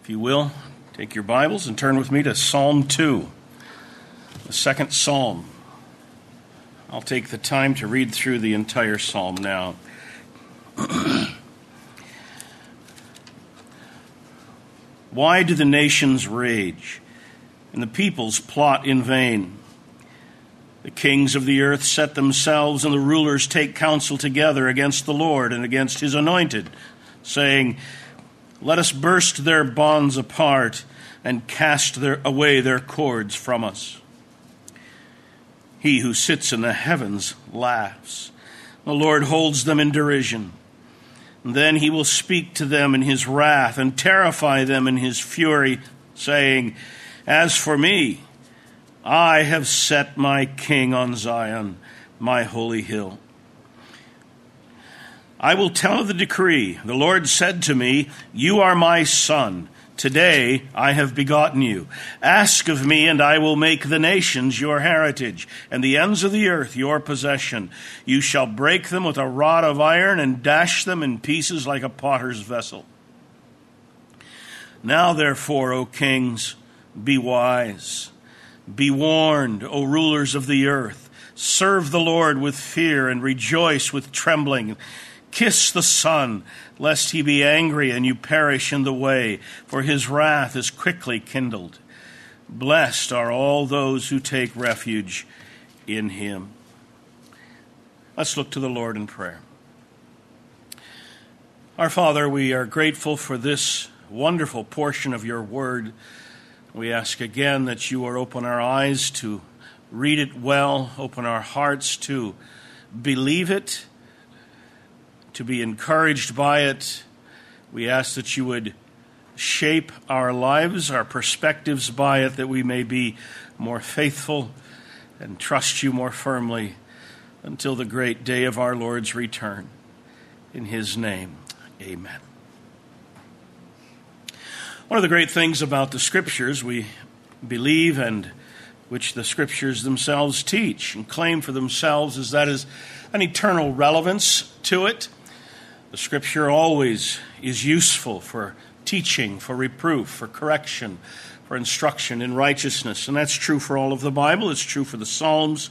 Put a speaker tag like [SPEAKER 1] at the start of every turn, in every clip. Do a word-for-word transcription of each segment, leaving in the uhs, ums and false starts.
[SPEAKER 1] If you will, take your Bibles and turn with me to Psalm two, the second psalm. I'll take the time to read through the entire psalm now. Why do the nations rage, and the peoples plot in vain? The kings of the earth set themselves, and the rulers take counsel together against the Lord and against his anointed, saying, "Let us burst their bonds apart and cast their, away their cords from us." He who sits in the heavens laughs. The Lord holds them in derision. And then he will speak to them in his wrath and terrify them in his fury, saying, "As for me, I have set my king on Zion, my holy hill. I will tell of the decree. The Lord said to me, 'You are my son. Today I have begotten you. Ask of me, and I will make the nations your heritage, and the ends of the earth your possession. You shall break them with a rod of iron and dash them in pieces like a potter's vessel.' Now therefore, O kings, be wise. Be warned, O rulers of the earth. Serve the Lord with fear and rejoice with trembling. Kiss the Son, lest he be angry and you perish in the way, for his wrath is quickly kindled. Blessed are all those who take refuge in him." Let's look to the Lord in prayer. Our Father, we are grateful for this wonderful portion of your word. We ask again that you will open our eyes to read it well, open our hearts to believe it, to be encouraged by it. We ask that you would shape our lives, our perspectives by it, that we may be more faithful and trust you more firmly until the great day of our Lord's return. In his name, amen. One of the great things about the Scriptures we believe and which the Scriptures themselves teach and claim for themselves is that is an eternal relevance to it. The Scripture always is useful for teaching, for reproof, for correction, for instruction in righteousness. And that's true for all of the Bible. It's true for the Psalms.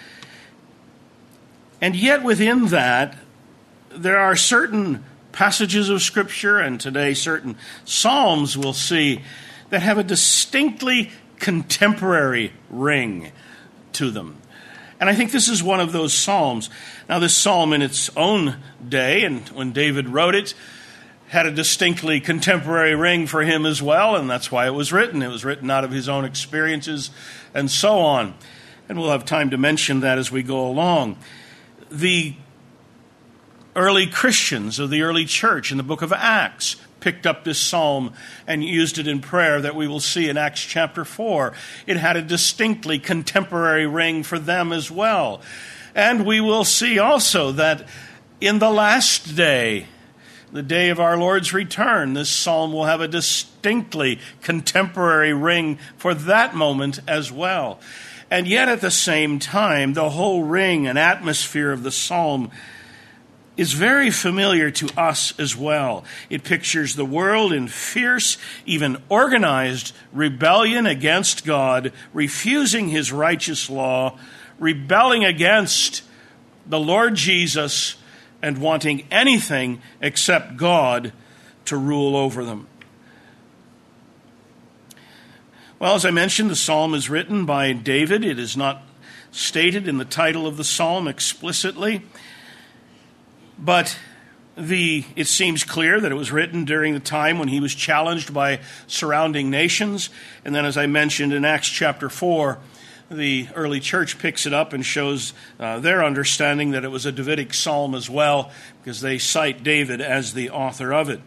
[SPEAKER 1] And yet within that, there are certain passages of Scripture, and today certain Psalms we'll see, that have a distinctly contemporary ring to them. And I think this is one of those Psalms. Now, this Psalm in its own day, and when David wrote it, had a distinctly contemporary ring for him as well, and that's why it was written. It was written out of his own experiences and so on. And we'll have time to mention that as we go along. The early Christians of the early church in the book of Acts picked up this psalm and used it in prayer that we will see in Acts chapter four. It had a distinctly contemporary ring for them as well. And we will see also that in the last day, the day of our Lord's return, this psalm will have a distinctly contemporary ring for that moment as well. And yet at the same time, the whole ring and atmosphere of the psalm is very familiar to us as well. It pictures the world in fierce, even organized rebellion against God, refusing his righteous law, rebelling against the Lord Jesus, and wanting anything except God to rule over them. Well, as I mentioned, the psalm is written by David. It is not stated in the title of the psalm explicitly, but the it seems clear that it was written during the time when he was challenged by surrounding nations. And then, as I mentioned in Acts chapter four, the early church picks it up and shows uh, their understanding that it was a Davidic psalm as well, because they cite David as the author of it.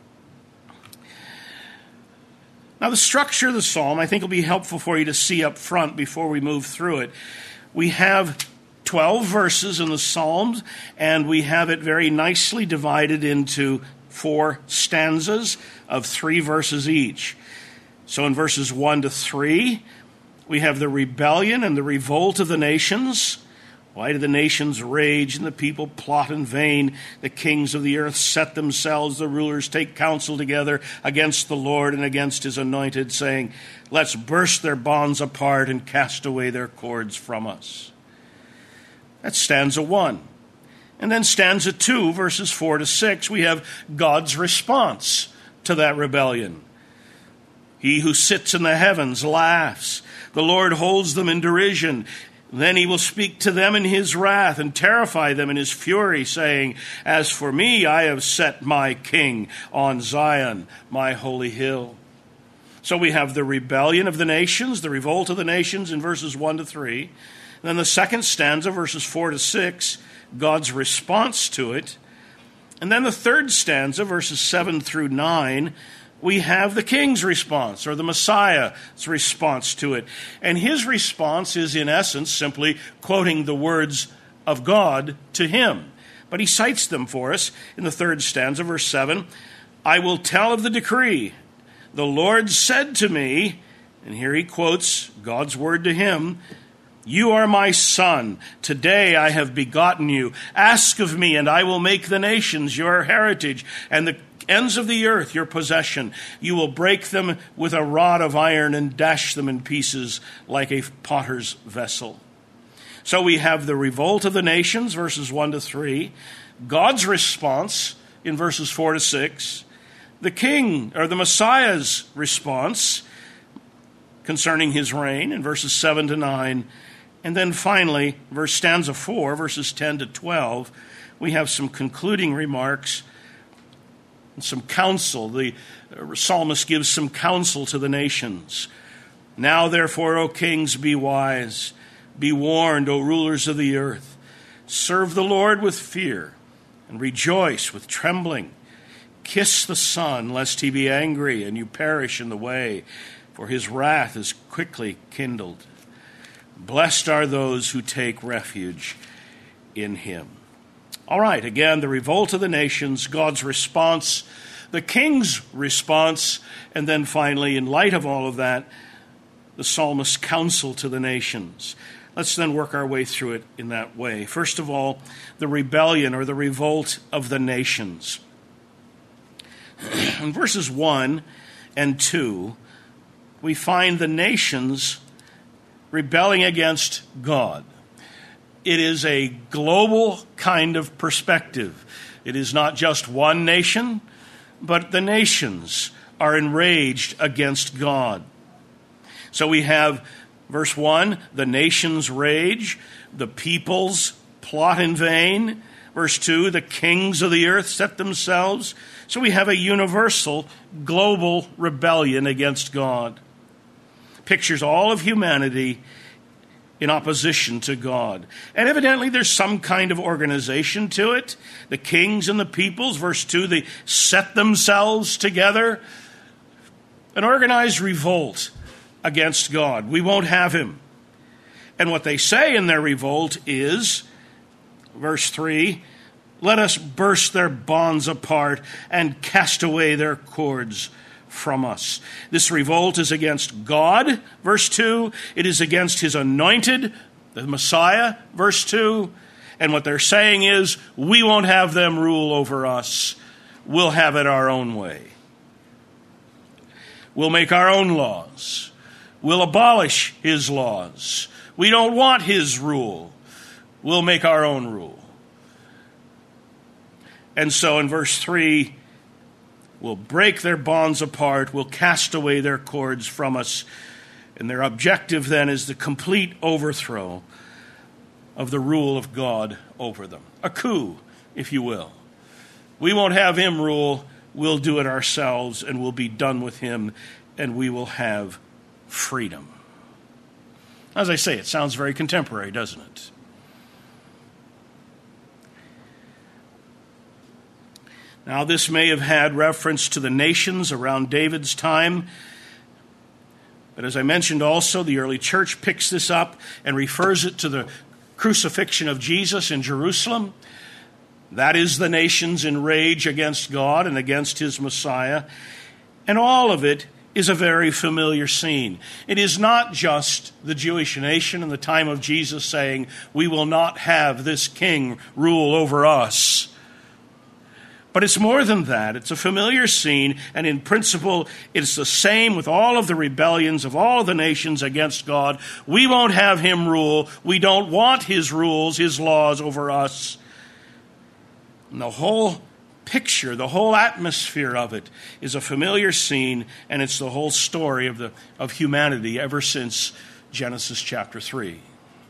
[SPEAKER 1] Now, the structure of the psalm, I think, will be helpful for you to see up front before we move through it. We have twelve verses in the Psalms, and we have it very nicely divided into four stanzas of three verses each. So in verses one to three, we have the rebellion and the revolt of the nations. Why do the nations rage and the people plot in vain? The kings of the earth set themselves, the rulers take counsel together against the Lord and against his anointed, saying, let's burst their bonds apart and cast away their cords from us. That's stanza one. And then stanza two, verses four to six, we have God's response to that rebellion. He who sits in the heavens laughs. The Lord holds them in derision. Then he will speak to them in his wrath and terrify them in his fury, saying, as for me, I have set my king on Zion, my holy hill. So we have the rebellion of the nations, the revolt of the nations in verses one to three. And then the second stanza, verses four to six, God's response to it. And then the third stanza, verses seven through nine, we have the king's response, or the Messiah's response to it. And his response is, in essence, simply quoting the words of God to him. But he cites them for us in the third stanza, verse seven. I will tell of the decree. The Lord said to me, and here he quotes God's word to him, you are my son. Today I have begotten you. Ask of me, and I will make the nations your heritage, and the ends of the earth your possession. You will break them with a rod of iron and dash them in pieces like a potter's vessel. So we have the revolt of the nations, verses one to three, God's response in verses four to six, the king, or the Messiah's response concerning his reign in verses seven to nine, and then finally, verse stanza four, verses ten to twelve, we have some concluding remarks and some counsel. The psalmist gives some counsel to the nations. Now, therefore, O kings, be wise. Be warned, O rulers of the earth. Serve the Lord with fear and rejoice with trembling. Kiss the Son, lest he be angry and you perish in the way, for his wrath is quickly kindled. Blessed are those who take refuge in him. All right, again, the revolt of the nations, God's response, the king's response, and then finally, in light of all of that, the psalmist's counsel to the nations. Let's then work our way through it in that way. First of all, the rebellion or the revolt of the nations. In verses one and two, we find the nations rebelling against God. It is a global kind of perspective. It is not just one nation, but the nations are enraged against God. So we have verse one, the nations rage, the peoples plot in vain. Verse two, the kings of the earth set themselves. So we have a universal, global rebellion against God. Pictures all of humanity in opposition to God. And evidently there's some kind of organization to it. The kings and the peoples, verse two, they set themselves together. An organized revolt against God. We won't have him. And what they say in their revolt is, verse three, let us burst their bonds apart and cast away their cords from us. This revolt is against God, verse two. It is against his anointed, the Messiah, verse two. And what they're saying is, we won't have them rule over us. We'll have it our own way. We'll make our own laws. We'll abolish his laws. We don't want his rule. We'll make our own rule. And so in verse three, we'll break their bonds apart, we'll cast away their cords from us. And their objective then is the complete overthrow of the rule of God over them. A coup, if you will. We won't have him rule, we'll do it ourselves, and we'll be done with him, and we will have freedom. As I say, it sounds very contemporary, doesn't it? Now, this may have had reference to the nations around David's time, but as I mentioned also, the early church picks this up and refers it to the crucifixion of Jesus in Jerusalem. That is the nations in rage against God and against his Messiah. And all of it is a very familiar scene. It is not just the Jewish nation in the time of Jesus saying, we will not have this king rule over us. But it's more than that. It's a familiar scene, and in principle, it's the same with all of the rebellions of all of the nations against God. We won't have him rule. We don't want his rules, his laws over us. And the whole picture, the whole atmosphere of it is a familiar scene, and it's the whole story of the of humanity ever since Genesis chapter three.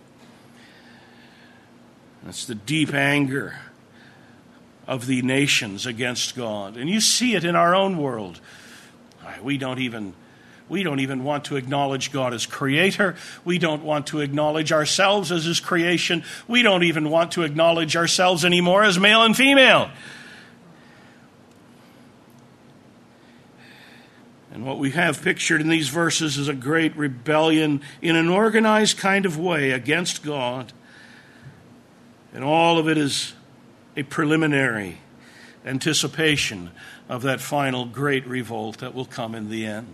[SPEAKER 1] That's the deep anger of the nations against God. And you see it in our own world. We don't even we don't even want to acknowledge God as creator. We don't want to acknowledge ourselves as his creation. We don't even want to acknowledge ourselves anymore as male and female. And what we have pictured in these verses is a great rebellion in an organized kind of way against God. And all of it is a preliminary anticipation of that final great revolt that will come in the end.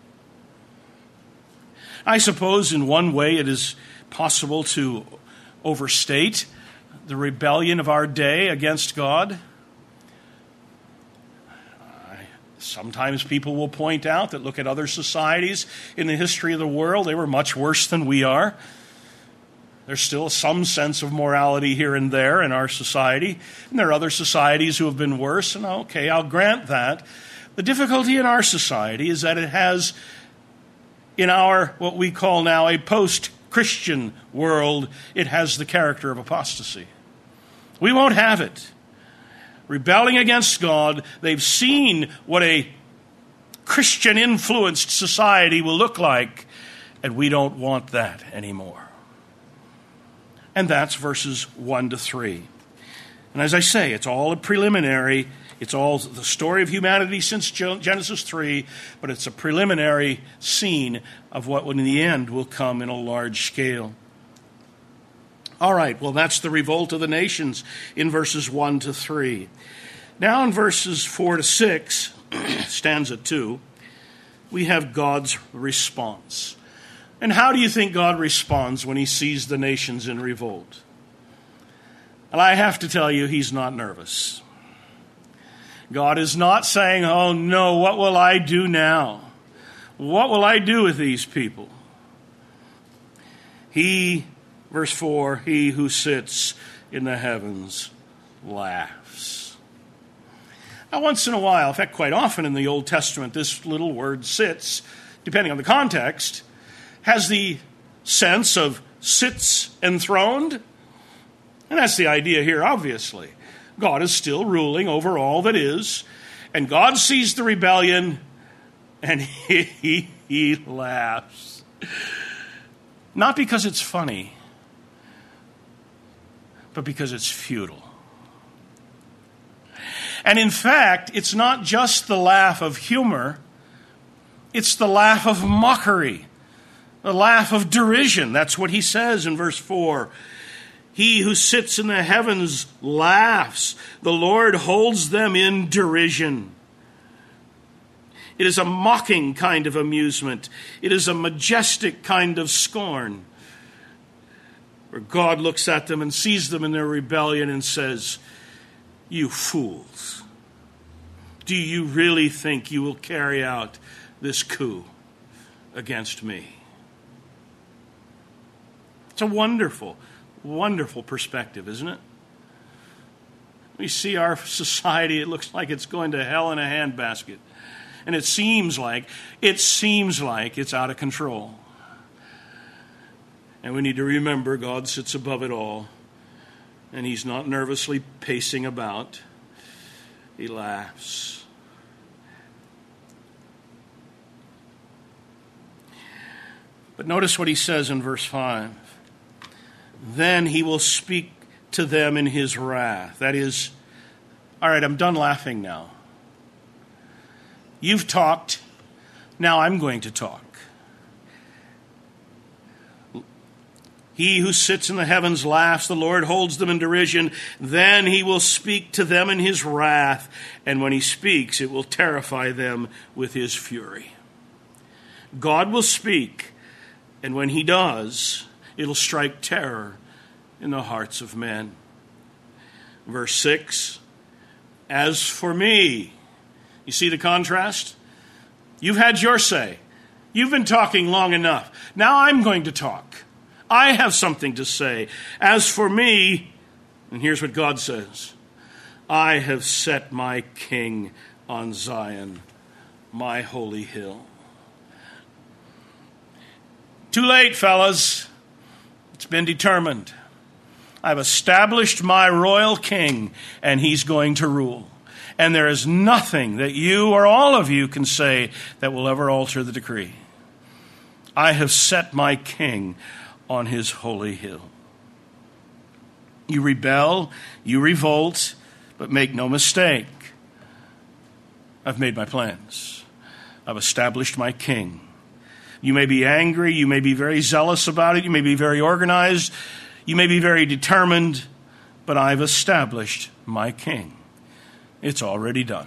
[SPEAKER 1] I suppose in one way it is possible to overstate the rebellion of our day against God. Sometimes people will point out that look at other societies in the history of the world. They were much worse than we are. There's still some sense of morality here and there in our society. And there are other societies who have been worse. And okay, I'll grant that. The difficulty in our society is that it has, in our, what we call now, a post-Christian world, it has the character of apostasy. We won't have it. Rebelling against God, they've seen what a Christian-influenced society will look like, and we don't want that anymore. And that's verses one to three. And as I say, it's all a preliminary. It's all the story of humanity since Genesis three, but it's a preliminary scene of what in the end will come in a large scale. All right, well, that's the revolt of the nations in verses one to three. Now in verses four to six, stanza two, we have God's response. And how do you think God responds when he sees the nations in revolt? And I have to tell you, he's not nervous. God is not saying, oh no, what will I do now? What will I do with these people? He, verse four, he who sits in the heavens laughs. Now, once in a while, in fact, quite often in the Old Testament, this little word sits, depending on the context, has the sense of sits enthroned. And that's the idea here, obviously. God is still ruling over all that is, and God sees the rebellion, and he, he, he laughs. Not because it's funny, but because it's futile. And in fact, it's not just the laugh of humor, it's the laugh of mockery, the laugh of derision. That's what he says in verse four. He who sits in the heavens laughs. The Lord holds them in derision. It is a mocking kind of amusement. It is a majestic kind of scorn, where God looks at them and sees them in their rebellion and says, you fools, do you really think you will carry out this coup against me? It's a wonderful, wonderful perspective, isn't it? We see our society, it looks like it's going to hell in a handbasket. And it seems like, it seems like it's out of control. And we need to remember God sits above it all. And he's not nervously pacing about. He laughs. But notice what he says in verse five. Then he will speak to them in his wrath. That is, all right, I'm done laughing now. You've talked. Now I'm going to talk. He who sits in the heavens laughs. The Lord holds them in derision. Then he will speak to them in his wrath. And when he speaks, it will terrify them with his fury. God will speak, and when he does, it'll strike terror in the hearts of men. Verse six, as for me, you see the contrast? You've had your say. You've been talking long enough. Now I'm going to talk. I have something to say. As for me, and here's what God says, I have set my king on Zion, my holy hill. Too late, fellas. It's been determined. I've established my royal king, and he's going to rule. And there is nothing that you or all of you can say that will ever alter the decree. I have set my king on his holy hill. You rebel, you revolt, but make no mistake. I've made my plans. I've established my king. You may be angry, you may be very zealous about it, you may be very organized, you may be very determined, but I've established my king. It's already done.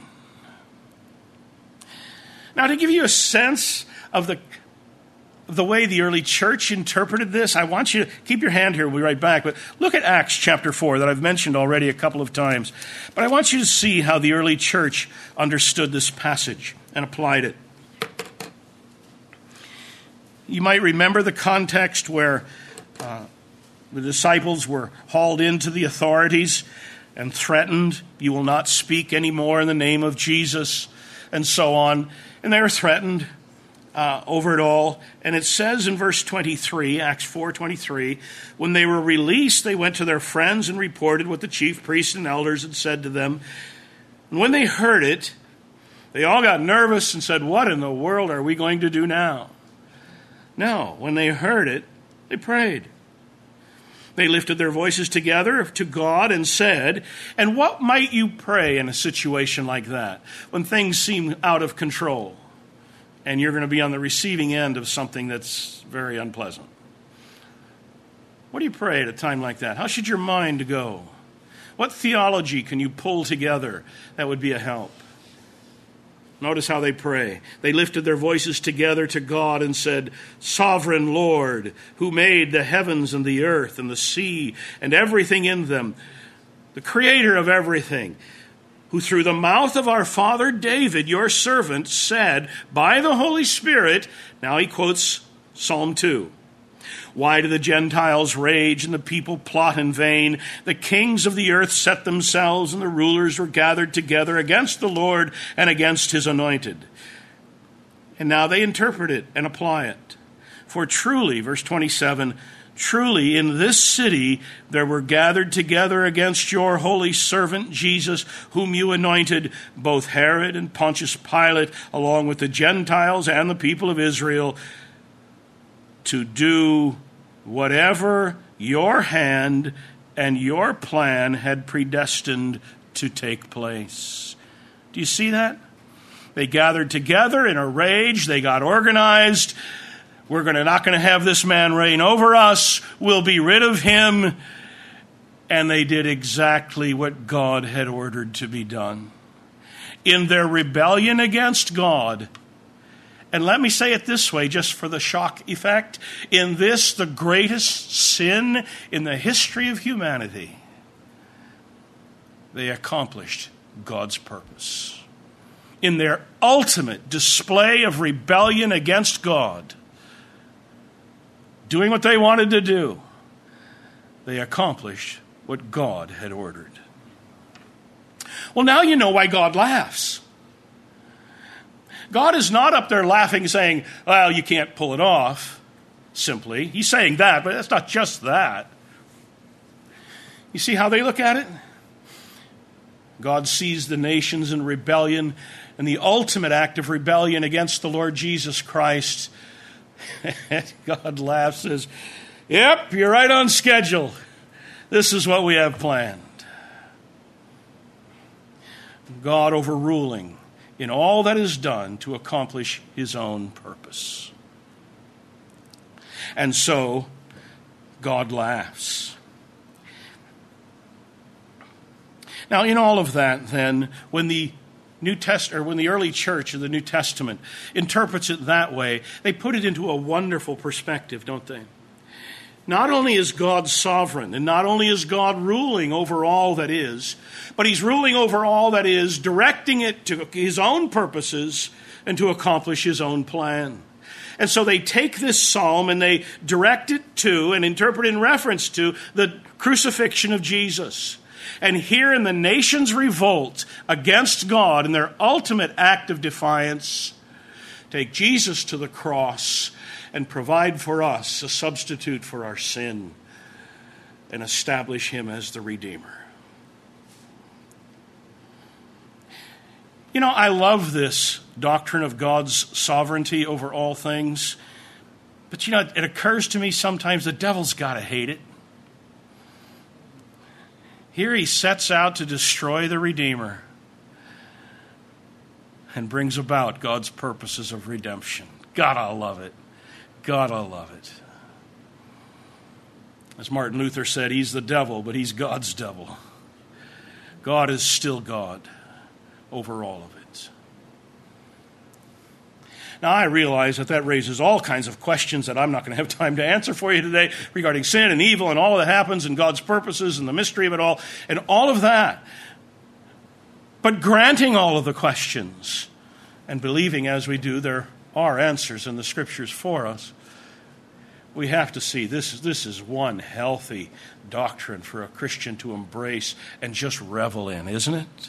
[SPEAKER 1] Now, to give you a sense of the the way the early church interpreted this, I want you to keep your hand here. We'll be right back. But look at Acts chapter four that I've mentioned already a couple of times. But I want you to see how the early church understood this passage and applied it. You might remember the context where uh, the disciples were hauled into the authorities and threatened, you will not speak anymore in the name of Jesus, and so on. And they were threatened uh, over it all. And it says in verse twenty-three, Acts four twenty-three, when they were released, they went to their friends and reported what the chief priests and elders had said to them. And when they heard it, they all got nervous and said, what in the world are we going to do now? No, when they heard it, they prayed. They lifted their voices together to God and said, and what might you pray in a situation like that, when things seem out of control and you're going to be on the receiving end of something that's very unpleasant? What do you pray at a time like that? How should your mind go? What theology can you pull together that would be a help? Notice how they pray. They lifted their voices together to God and said, Sovereign Lord, who made the heavens and the earth and the sea and everything in them, the creator of everything, who through the mouth of our father David, your servant, said by the Holy Spirit, now he quotes Psalm two, why do the Gentiles rage and the people plot in vain? The kings of the earth set themselves and the rulers were gathered together against the Lord and against his anointed. And now they interpret it and apply it. For truly, verse twenty-seven, truly in this city there were gathered together against your holy servant Jesus, whom you anointed, both Herod and Pontius Pilate, along with the Gentiles and the people of Israel, to do whatever your hand and your plan had predestined to take place. Do you see that? They gathered together in a rage. They got organized. We're going to, not going to have this man reign over us. We'll be rid of him. And they did exactly what God had ordered to be done. In their rebellion against God, and let me say it this way, just for the shock effect. In this, the greatest sin in the history of humanity, they accomplished God's purpose. In their ultimate display of rebellion against God, doing what they wanted to do, they accomplished what God had ordered. Well, now you know why God laughs. God is not up there laughing, saying, well, you can't pull it off, simply. He's saying that, but it's not just that. You see how they look at it? God sees the nations in rebellion, and the ultimate act of rebellion against the Lord Jesus Christ. God laughs and says, yep, you're right on schedule. This is what we have planned. God overruling in all that is done to accomplish his own purpose. And so, God laughs. Now, in all of that, then, when the New Test or when the early church of the New Testament interprets it that way, they put it into a wonderful perspective, don't they? Not only is God sovereign, and not only is God ruling over all that is, but he's ruling over all that is, directing it to his own purposes and to accomplish his own plan. And so they take this psalm and they direct it to and interpret in reference to the crucifixion of Jesus. And here in the nation's revolt against God in their ultimate act of defiance, take Jesus to the cross and provide for us a substitute for our sin and establish him as the Redeemer. You know, I love this doctrine of God's sovereignty over all things. But, you know, it occurs to me sometimes the devil's got to hate it. Here he sets out to destroy the Redeemer and brings about God's purposes of redemption. God, I love it. God, I love it. As Martin Luther said, he's the devil, but he's God's devil. God is still God over all of it. Now, I realize that that raises all kinds of questions that I'm not going to have time to answer for you today regarding sin and evil and all that happens and God's purposes and the mystery of it all and all of that. But granting all of the questions and believing as we do there are answers in the Scriptures for us, we have to see this, this is one healthy doctrine for a Christian to embrace and just revel in, isn't it?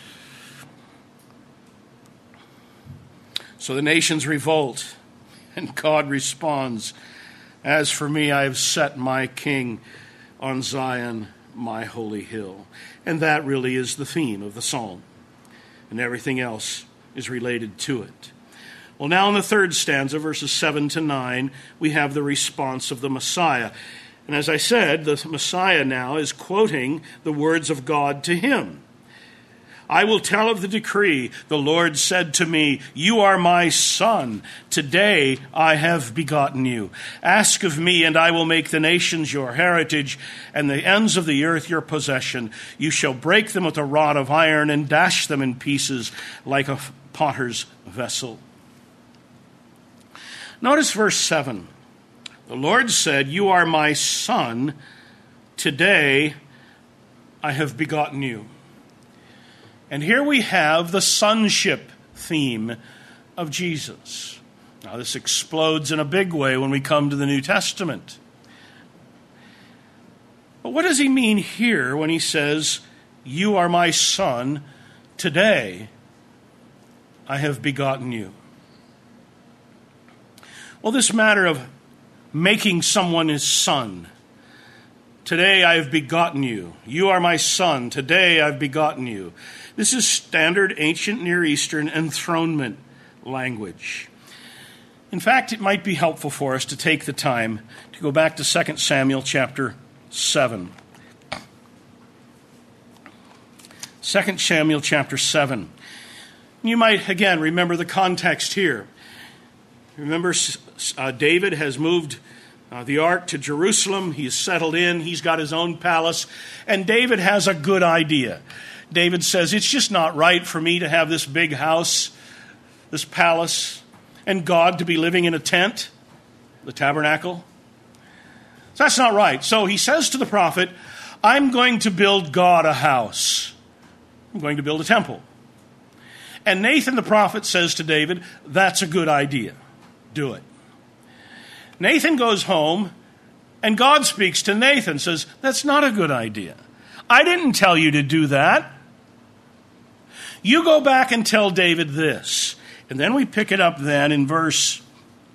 [SPEAKER 1] So the nations revolt, and God responds, "As for me, I have set my king on Zion, my holy hill." And that really is the theme of the psalm, and everything else is related to it. Well, now in the third stanza, verses seven to nine, we have the response of the Messiah. And as I said, the Messiah now is quoting the words of God to him. "I will tell of the decree. The Lord said to me, 'You are my son. Today I have begotten you. Ask of me, and I will make the nations your heritage, and the ends of the earth your possession. You shall break them with a rod of iron and dash them in pieces like a potter's vessel.'" Notice verse seven. The Lord said, "You are my son. Today I have begotten you." And here we have the sonship theme of Jesus. Now, this explodes in a big way when we come to the New Testament. But what does he mean here when he says, "You are my son, today I have begotten you"? Well, this matter of making someone his son. Today I have begotten you. You are my son. Today I've begotten you. This is standard ancient Near Eastern enthronement language. In fact, it might be helpful for us to take the time to go back to Second Samuel chapter seven. Second Samuel chapter seven. You might, again, remember the context here. Remember, uh, David has moved uh, the ark to Jerusalem. He's settled in. He's got his own palace. And David has a good idea. David says, "It's just not right for me to have this big house, this palace, and God to be living in a tent, the tabernacle. So that's not right." So he says to the prophet, "I'm going to build God a house. I'm going to build a temple." And Nathan the prophet says to David, "That's a good idea. Do it." Nathan goes home, and God speaks to Nathan, says, "That's not a good idea. I didn't tell you to do that. You go back and tell David this." And then we pick it up then in verse,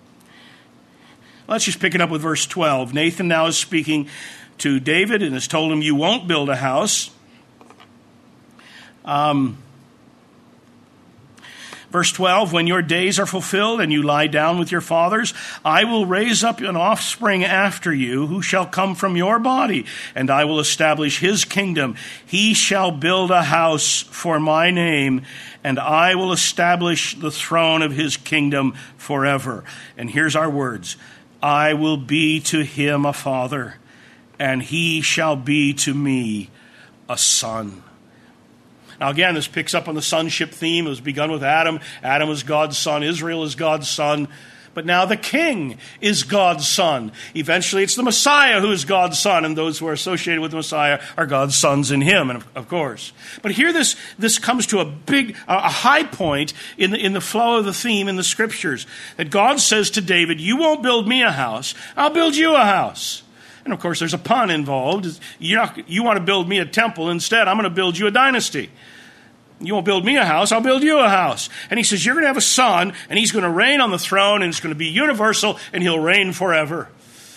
[SPEAKER 1] let's just pick it up with verse twelve. Nathan now is speaking to David and has told him, "You won't build a house." Um... Verse twelve, "When your days are fulfilled and you lie down with your fathers, I will raise up an offspring after you who shall come from your body, and I will establish his kingdom. He shall build a house for my name, and I will establish the throne of his kingdom forever." And here's our words. "I will be to him a father, and he shall be to me a son." Now again, this picks up on the sonship theme. It was begun with Adam. Adam is God's son. Israel is God's son. But now the king is God's son. Eventually it's the Messiah who is God's son, and those who are associated with the Messiah are God's sons in him, and of, of course. But here this, this comes to a big, a high point in the, in the flow of the theme in the scriptures. That God says to David, you won't build me a house, I'll build you a house. And of course there's a pun involved. You're not, you want to build me a temple, instead I'm going to build you a dynasty. You won't build me a house, I'll build you a house. And he says, you're going to have a son, and he's going to reign on the throne, and it's going to be universal, and he'll reign forever.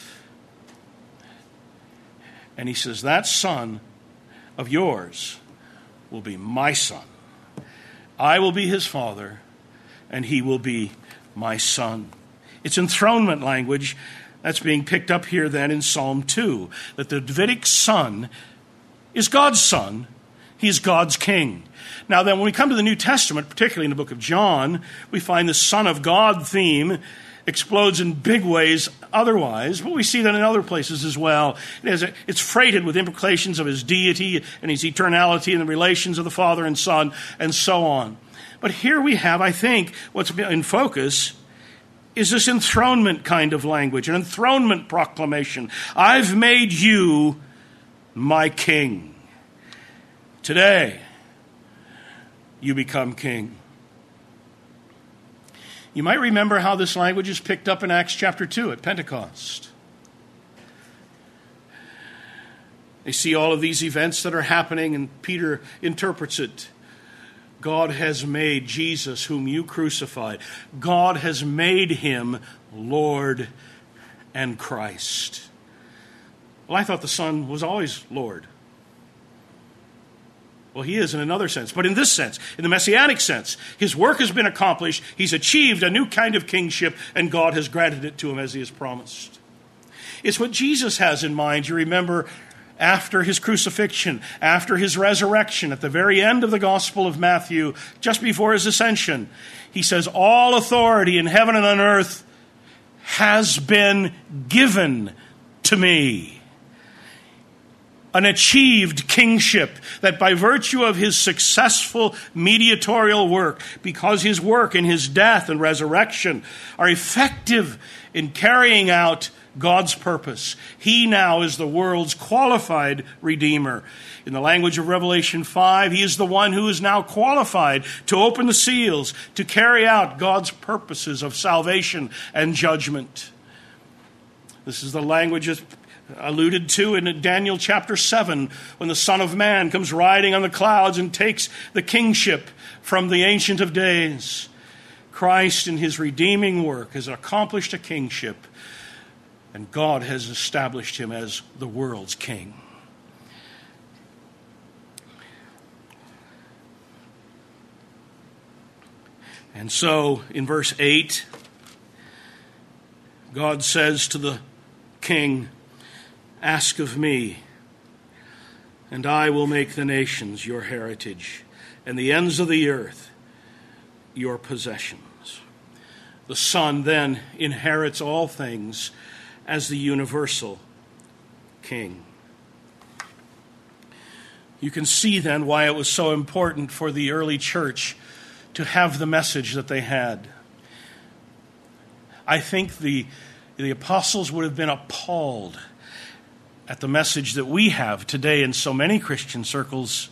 [SPEAKER 1] And he says, that son of yours will be my son. I will be his father, and he will be my son. It's enthronement language that's being picked up here then in Psalm two, that the Davidic son is God's son. He is God's king. Now then, when we come to the New Testament, particularly in the book of John, we find the Son of God theme explodes in big ways otherwise, but we see that in other places as well. It has a, it's freighted with implications of his deity and his eternality and the relations of the Father and Son and so on. But here we have, I think, what's in focus is this enthronement kind of language, an enthronement proclamation. I've made you my king. Today, you become king. You might remember how this language is picked up in Acts chapter two at Pentecost. They see all of these events that are happening, and Peter interprets it. God has made Jesus, whom you crucified. God has made him Lord and Christ. Well, I thought the Son was always Lord. Well, he is in another sense, but in this sense, in the messianic sense, his work has been accomplished, he's achieved a new kind of kingship, and God has granted it to him as he has promised. It's what Jesus has in mind, you remember, after his crucifixion, after his resurrection, at the very end of the Gospel of Matthew, just before his ascension. He says, all authority in heaven and on earth has been given to me. An achieved kingship that by virtue of his successful mediatorial work, because his work and his death and resurrection are effective in carrying out God's purpose, he now is the world's qualified Redeemer. In the language of Revelation five, he is the one who is now qualified to open the seals, to carry out God's purposes of salvation and judgment. This is the language of alluded to in Daniel chapter seven, when the Son of Man comes riding on the clouds and takes the kingship from the Ancient of Days. Christ in his redeeming work has accomplished a kingship, and God has established him as the world's king. And so in verse eight, God says to the king, ask of me, and I will make the nations your heritage, and the ends of the earth your possessions. The Son then inherits all things as the universal king. You can see then why it was so important for the early church to have the message that they had. I think the, the apostles would have been appalled at the message that we have today in so many Christian circles.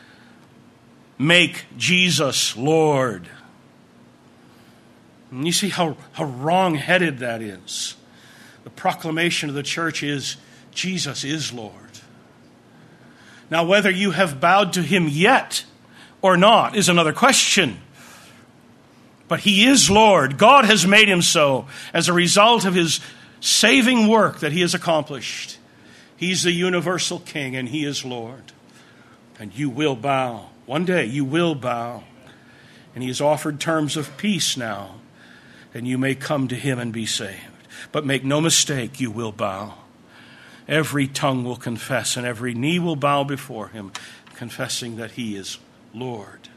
[SPEAKER 1] Make Jesus Lord. And you see how, how wrong-headed that is. The proclamation of the church is, Jesus is Lord. Now, whether you have bowed to him yet or not is another question. But he is Lord. God has made him so as a result of his saving work that he has accomplished. He's the universal king, and he is Lord. And you will bow. One day you will bow. And he has offered terms of peace now. And you may come to him and be saved. But make no mistake, you will bow. Every tongue will confess, and every knee will bow before him, confessing that he is Lord.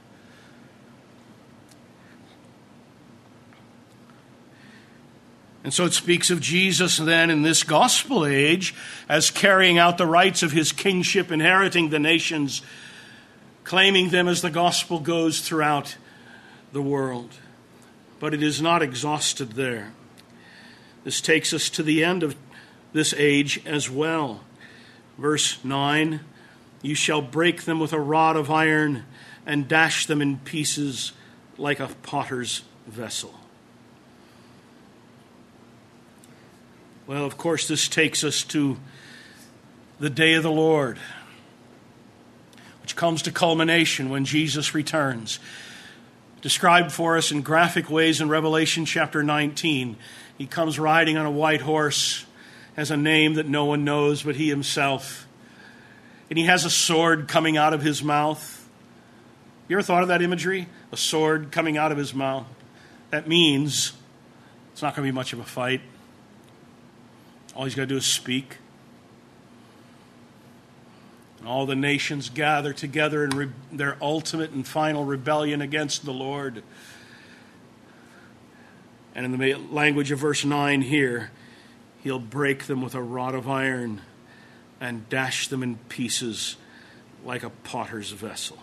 [SPEAKER 1] And so it speaks of Jesus then in this gospel age as carrying out the rights of his kingship, inheriting the nations, claiming them as the gospel goes throughout the world. But it is not exhausted there. This takes us to the end of this age as well. Verse nine, you shall break them with a rod of iron and dash them in pieces like a potter's vessel. Well, of course, this takes us to the day of the Lord, which comes to culmination when Jesus returns. Described for us in graphic ways in Revelation chapter nineteen. He comes riding on a white horse, has a name that no one knows but he himself. And he has a sword coming out of his mouth. You ever thought of that imagery? A sword coming out of his mouth. That means it's not going to be much of a fight. All he's got to do is speak. And all the nations gather together in re- their ultimate and final rebellion against the Lord. And in the language of verse nine here, he'll break them with a rod of iron and dash them in pieces like a potter's vessel.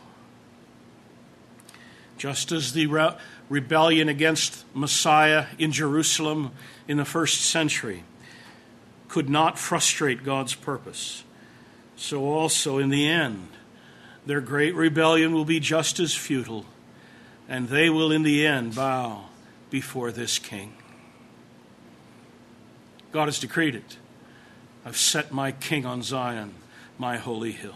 [SPEAKER 1] Just as the re- rebellion against Messiah in Jerusalem in the first century could not frustrate God's purpose, so also in the end, their great rebellion will be just as futile, and they will in the end bow before this King. God has decreed it. I've set my King on Zion, my holy hill.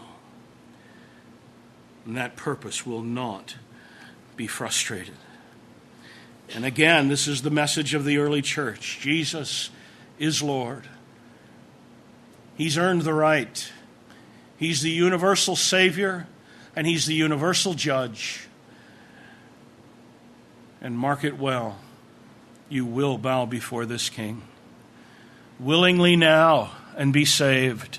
[SPEAKER 1] And that purpose will not be frustrated. And again, this is the message of the early church. Jesus is Lord. He's earned the right. He's the universal Savior, and He's the universal Judge. And mark it well, you will bow before this King. Willingly now and be saved,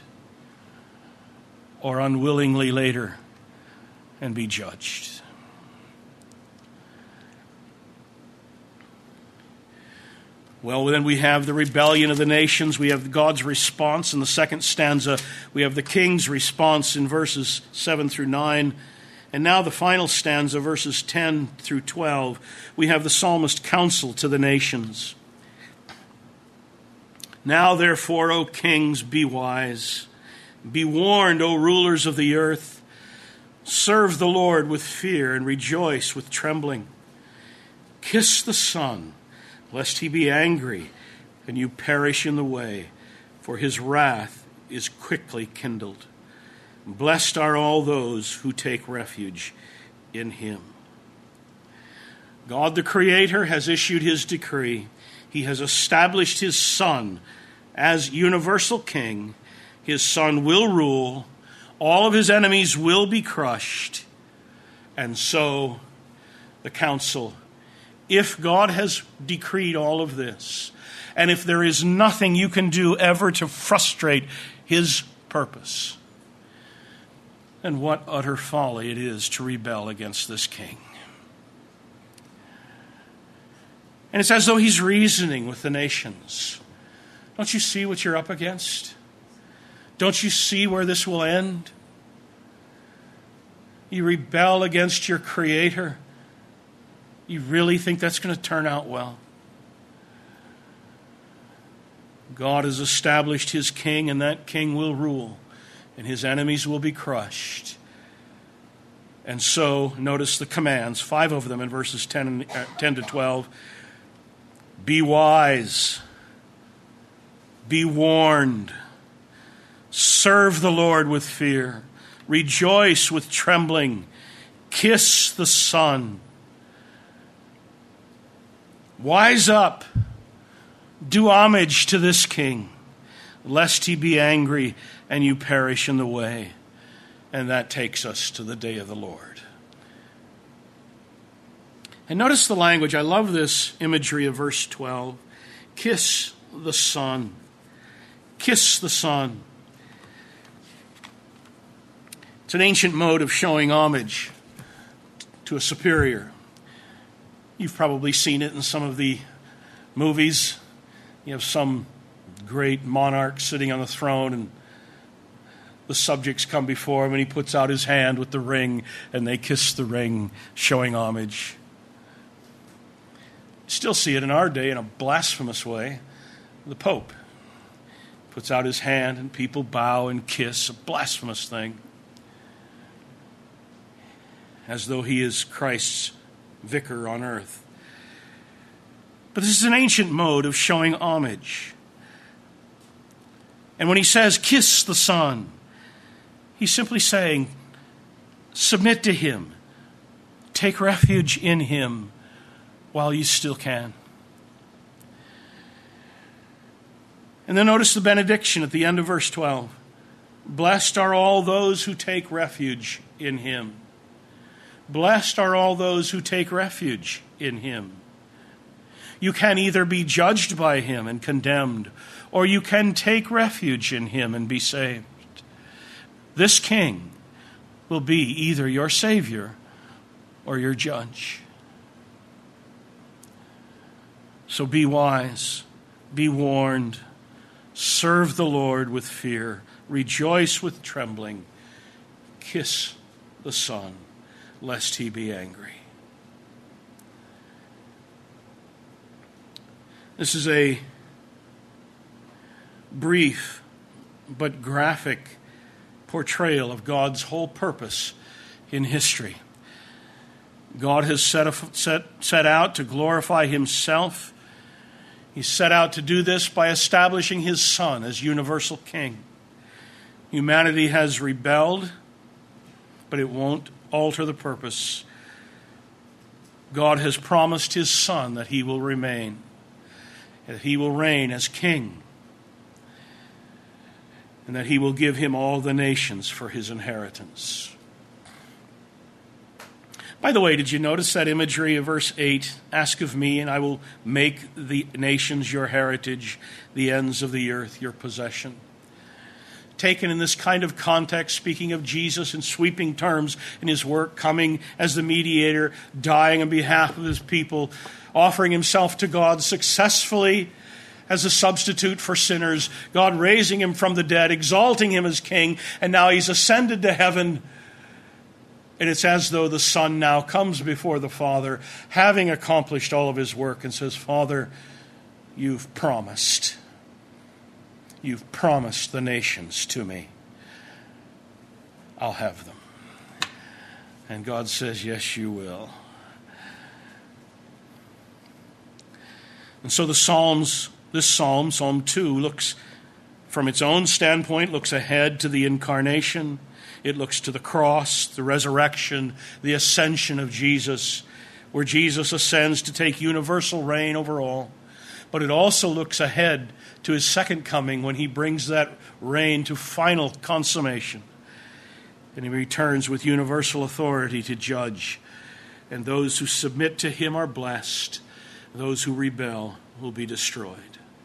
[SPEAKER 1] or unwillingly later and be judged. Well, then we have the rebellion of the nations. We have God's response in the second stanza. We have the king's response in verses seven through nine. And now the final stanza, verses ten through twelve. We have the psalmist's counsel to the nations. Now, therefore, O kings, be wise. Be warned, O rulers of the earth. Serve the Lord with fear and rejoice with trembling. Kiss the Son, lest he be angry and you perish in the way, for his wrath is quickly kindled. Blessed are all those who take refuge in him. God the Creator has issued his decree. He has established his Son as universal King. His Son will rule. All of his enemies will be crushed. And so, the counsel, if God has decreed all of this, and if there is nothing you can do ever to frustrate his purpose, then what utter folly it is to rebel against this King. And it's as though he's reasoning with the nations. Don't you see what you're up against? Don't you see where this will end? You rebel against your Creator. You really think that's going to turn out well? God has established his king, and that king will rule, and his enemies will be crushed. And so, notice the commands, five of them in verses ten, and, uh, ten to twelve. Be wise. Be warned. Serve the Lord with fear. Rejoice with trembling. Kiss the Son. Wise up. Do homage to this King, lest he be angry and you perish in the way. And that takes us to the day of the Lord. And notice the language. I love this imagery of verse twelve. Kiss the Son. Kiss the Son. It's an ancient mode of showing homage to a superior. You've probably seen it in some of the movies. You have some great monarch sitting on the throne, and the subjects come before him and he puts out his hand with the ring and they kiss the ring, showing homage. Still see it in our day in a blasphemous way. The Pope puts out his hand and people bow and kiss, a blasphemous thing, as though he is Christ's vicar on earth. But this is an ancient mode of showing homage. And when he says, kiss the Son, he's simply saying, submit to him. Take refuge in him while you still can. And then notice the benediction at the end of verse twelve. Blessed are all those who take refuge in him. Blessed are all those who take refuge in him. You can either be judged by him and condemned, or you can take refuge in him and be saved. This king will be either your Savior or your judge. So be wise, be warned, serve the Lord with fear, rejoice with trembling, kiss the Son, lest he be angry. This is a brief but graphic portrayal of God's whole purpose in history. God has set, a, set, set out to glorify himself. He set out to do this by establishing his Son as universal king. Humanity has rebelled, but it won't alter the purpose. God has promised his Son that he will remain, that he will reign as king, and that he will give him all the nations for his inheritance. By the way, did you notice that imagery of verse eight? Ask of me, and I will make the nations your heritage, the ends of the earth your possession. Taken in this kind of context, speaking of Jesus in sweeping terms in his work, coming as the mediator, dying on behalf of his people, offering himself to God successfully as a substitute for sinners, God raising him from the dead, exalting him as king, and now he's ascended to heaven. And it's as though the Son now comes before the Father, having accomplished all of his work, and says, Father, you've promised. You've promised the nations to me. I'll have them. And God says, yes, you will. And so the Psalms, this Psalm, Psalm two, looks, from its own standpoint, looks ahead to the incarnation. It looks to the cross, the resurrection, the ascension of Jesus, where Jesus ascends to take universal reign over all. But it also looks ahead to his second coming, when he brings that reign to final consummation. And he returns with universal authority to judge. And those who submit to him are blessed. Those who rebel will be destroyed.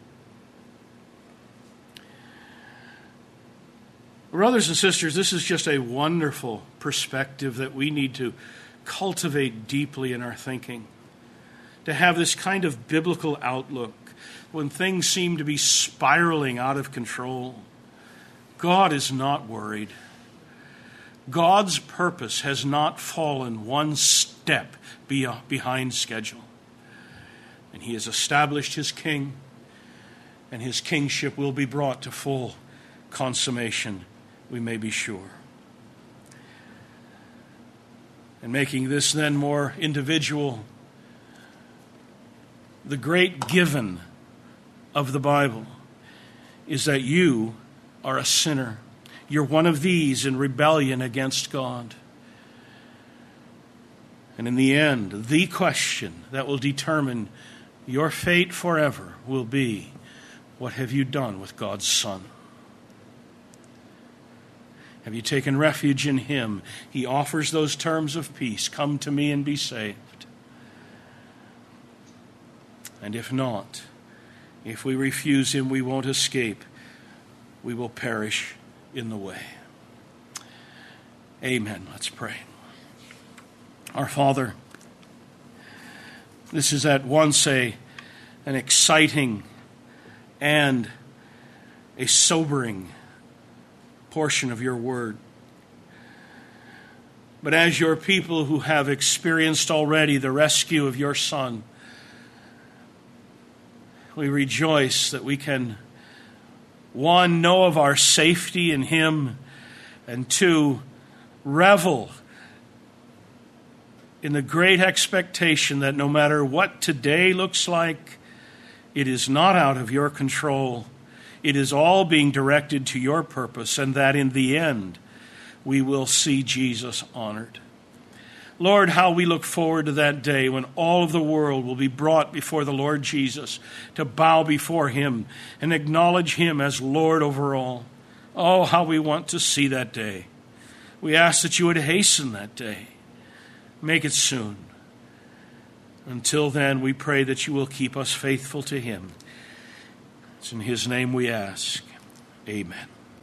[SPEAKER 1] Brothers and sisters, this is just a wonderful perspective that we need to cultivate deeply in our thinking. To have this kind of biblical outlook when things seem to be spiraling out of control. God is not worried. God's purpose has not fallen one step behind schedule. And he has established his king, and his kingship will be brought to full consummation, we may be sure. And making this then more individual, the great given of the Bible is that you are a sinner. You're one of these in rebellion against God. And in the end, the question that will determine your fate forever will be, what have you done with God's Son? Have you taken refuge in him? He offers those terms of peace. Come to me and be saved. And if not, if we refuse him, we won't escape. We will perish in the way. Amen. Let's pray. Our Father, this is at once a, an exciting and a sobering portion of your word. But as your people who have experienced already the rescue of your Son, we rejoice that we can, one, know of our safety in him, and two, revel in the great expectation that no matter what today looks like, it is not out of your control. It is all being directed to your purpose, and that in the end, we will see Jesus honored. Lord, how we look forward to that day when all of the world will be brought before the Lord Jesus to bow before him and acknowledge him as Lord over all. Oh, how we want to see that day. We ask that you would hasten that day. Make it soon. Until then, we pray that you will keep us faithful to him. It's in his name we ask. Amen.